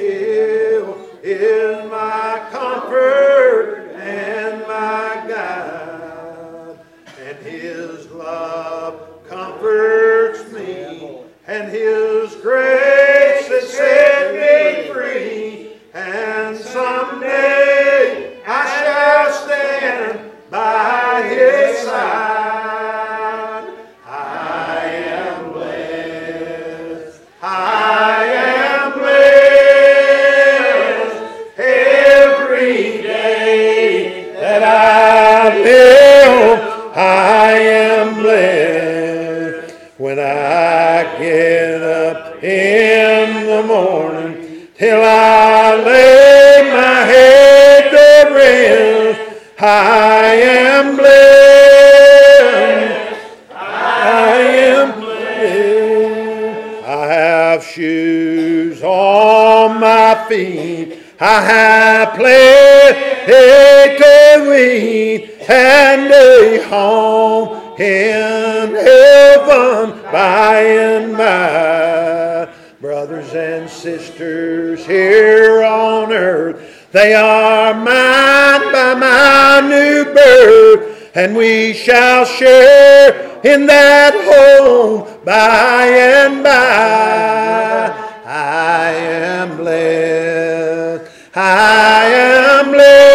still is my comfort and my guide. And His love comforts me, and His grace has set me free. And someday I shall stand by His side. I am blessed. I am blessed every day that I live. I am blessed when I get up in the morning till I lay my head to rest. I am blessed. I am blessed. I have shoes on my feet. I have plenty to eat and a home in heaven by and by. Brothers and sisters here on earth, they are mine by my new birth, and we shall share in that home by and by. I am blessed. I am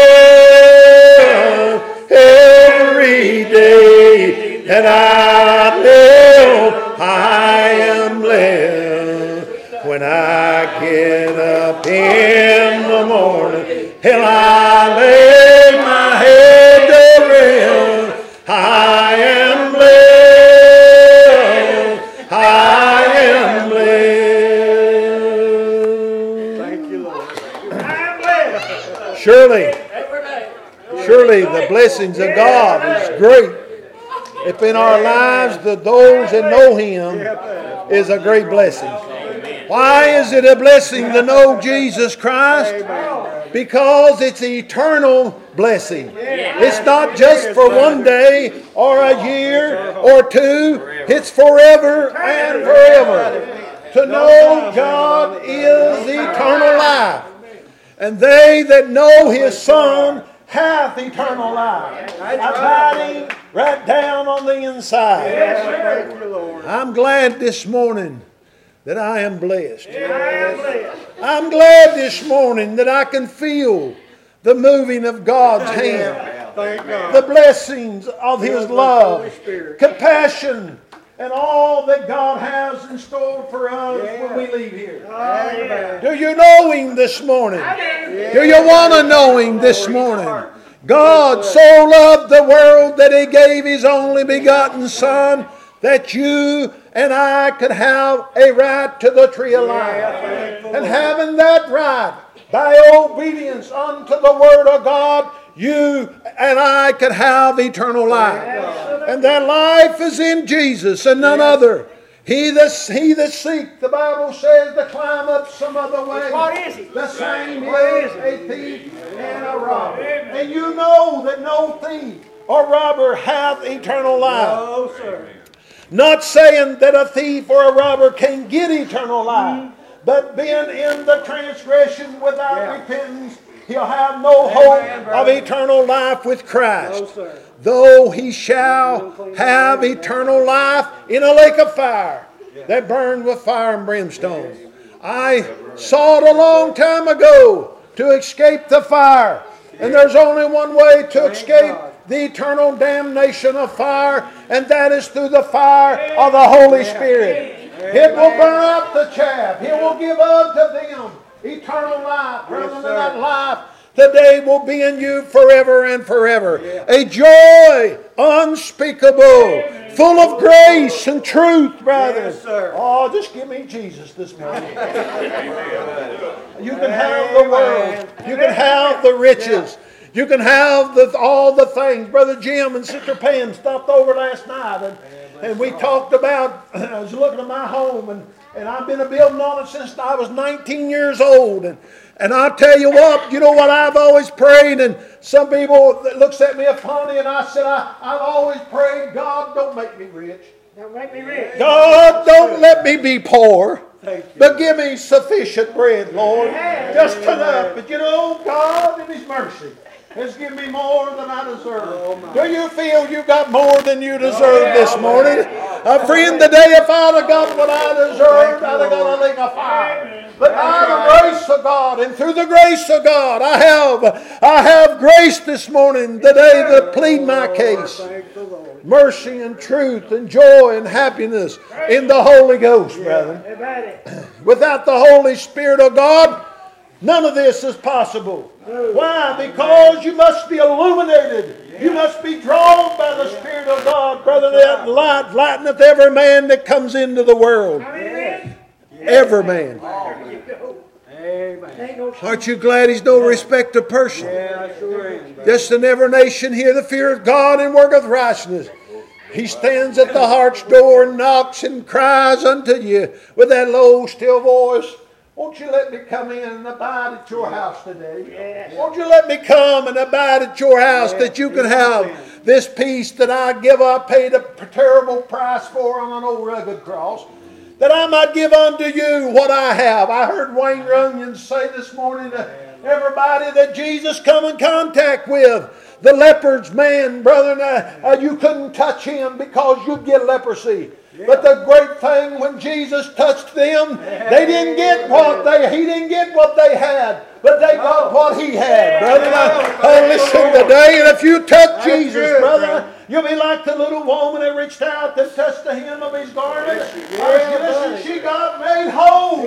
blessed every day that I live. I am blessed when I get up in the morning till I lay my head to rest. I am blessed. I am blessed. Thank you, Lord. Surely the blessings of God is great. If in our lives those that know Him is a great blessing. Why is it a blessing to know Jesus Christ? Because it's an eternal blessing. It's not just for one day or a year or two. It's forever and forever. To know God is eternal life. And they that know His Son hath eternal life, abiding right down on the inside. I'm glad this morning that I am blessed. I'm glad this morning that I can feel the moving of God's hand, the blessings of His love, compassion, and all that God has in store for us when we leave here. Do you know Him this morning? Do you want to know Him this morning? God so loved the world that He gave His only begotten Son, that you and I could have a right to the tree of life. And having that right, by obedience unto the Word of God, you and I could have eternal life. And that life is in Jesus and none other. He that seeks, the Bible says, to climb up some other way. What is he? The same is a thief and a robber. And you know that no thief or robber hath eternal life. No, sir. Not saying that a thief or a robber can get eternal life, but being in the transgression without repentance, he'll have no hope of eternal life with Christ. No, sir. Though he shall have eternal life in a lake of fire that burned with fire and brimstone. I saw it a long time ago to escape the fire. And there's only one way to escape the eternal damnation of fire, and that is through the fire of the Holy Spirit. It will burn up the chaff. It will give unto them eternal life. Brethren, that life today will be in you forever and forever. A joy unspeakable, full of grace and truth, brothers. Oh, just give me Jesus this morning. You can have the world. You can have the riches. You can have all the things. Brother Jim and Sister Pam stopped over last night, and we talked about, I was looking at my home, and I've been building on it since I was 19 years old. And I'll tell you what, you know what I've always prayed, and some people looks at me funny, and I said, I've always prayed, God, don't make me rich. Don't make me rich. God, don't let me be poor, but give me sufficient bread, Lord. Just enough. But you know, God in His mercy has given me more than I deserve. Do you feel you got more than you deserve this morning? Friend, today if I'd have got what I deserved, I'd have got a lake of fire. But by the grace of God, and through the grace of God, I have grace this morning today to plead my case. Mercy and truth and joy and happiness in the Holy Ghost, brethren. Without the Holy Spirit of God, none of this is possible. Why? Because you must be illuminated. You must be drawn by the Spirit of God, brother. That light lighteneth every man that comes into the world. Every man. Aren't you glad He's no respecter of person? Just in every nation here that feareth God and worketh righteousness. He stands at the heart's door and knocks and cries unto you with that low, still voice. Won't you let me come in and abide at your house today? Won't you let me come and abide at your house that you can have this peace that I give up, paid a terrible price for on an old rugged cross, that I might give unto you what I have. I heard Wayne Runyon say this morning to everybody that Jesus come in contact with. The leper's man, brother, you couldn't touch him because you'd get leprosy. But the great thing when Jesus touched them, they didn't get he didn't get what they had, but they got what he had, brother. Listen today, and if you touch Jesus, brother, you'll be like the little woman that reached out that touched the hem of his garment. Listen, she got made whole.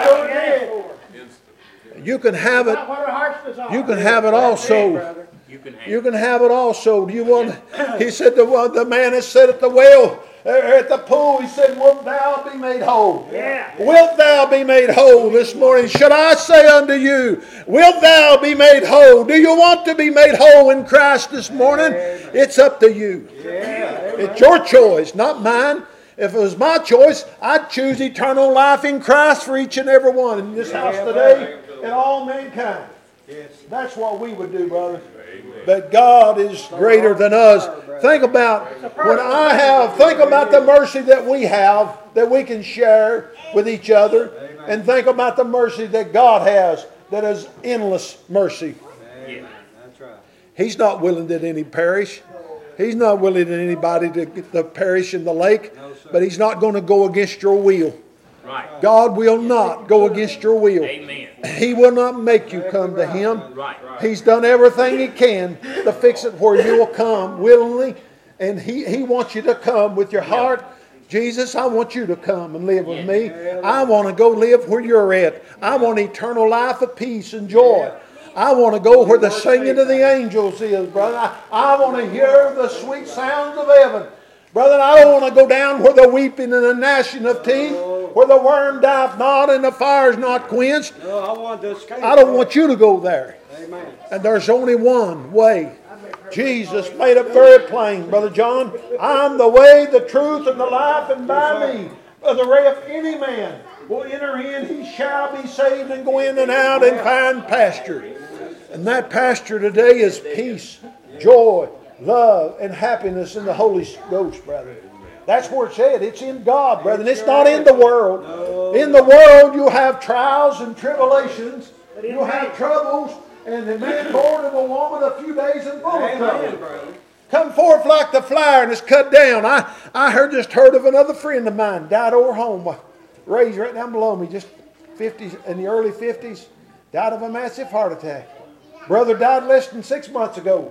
You can have it. You can have it also. You can have it also. Do you want? He said the man that sat at the well. At the pool, he said, wilt thou be made whole? Wilt thou be made whole this morning? Should I say unto you, wilt thou be made whole? Do you want to be made whole in Christ this morning? It's up to you. It's your choice, not mine. If it was my choice, I'd choose eternal life in Christ for each and every one in this house today and all mankind. That's what we would do, brother. But God is greater than us. Think about think about the mercy that we have, that we can share with each other. And think about the mercy that God has, that is endless mercy. He's not willing that any perish. He's not willing that anybody to perish in the lake. But He's not going to go against your will. Right. God will not go against your will. Amen. He will not make you come to Him. Right. He's done everything He can to fix it where you will come willingly. And He wants you to come with your heart. Jesus, I want you to come and live with me. I want to go live where you're at. I want eternal life of peace and joy. I want to go where the singing of the angels is, brother. I want to hear the sweet sounds of heaven. Brother, I don't want to go down where the weeping and the gnashing of teeth, where the worm dieth not and the fire's not quenched. I don't want you to go there. Amen. And there's only one way. Jesus made it very plain, Brother John. I'm the way, the truth, and the life, and by me, Brother Ray, if any man will enter in, he shall be saved and go in and out and find pasture. And that pasture today is peace, joy, love, and happiness in the Holy Ghost, brother. That's where it's at. It's in God, brother. It's not in the world. In the world you'll have trials and tribulations. You'll have troubles. And the man born of a woman a few days and full of trouble. Come forth like the flower and is cut down. I just heard of another friend of mine. Died over home. Raised right down below me. Just 50s, in the early 50s. Died of a massive heart attack. Brother died less than 6 months ago.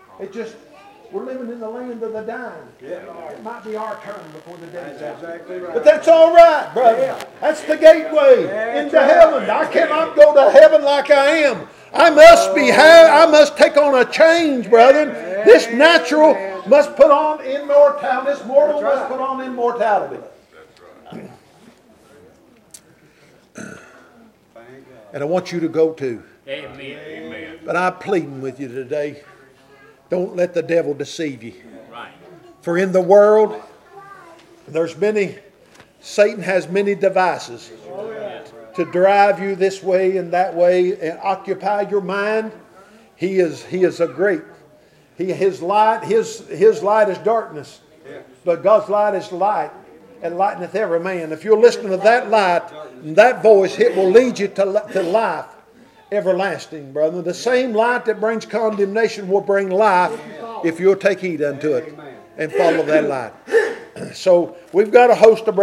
We're living in the land of the dying. It might be our turn before the day's out. Exactly right. But that's all right, brother. That's the gateway into heaven. I cannot go to heaven like I am. I must take on a change, brethren. This natural must put on immortality. This mortal must put on immortality. And I want you to go too. Amen. But I'm pleading with you today. Don't let the devil deceive you. For in the world, Satan has many devices to drive you this way and that way and occupy your mind. His light is darkness, but God's light is light, and lighteneth every man. If you're listening to that light and that voice, it will lead you to life. everlasting, brother. The same light that brings condemnation will bring life if you'll take heed unto it and follow that light. So we've got a host of brothers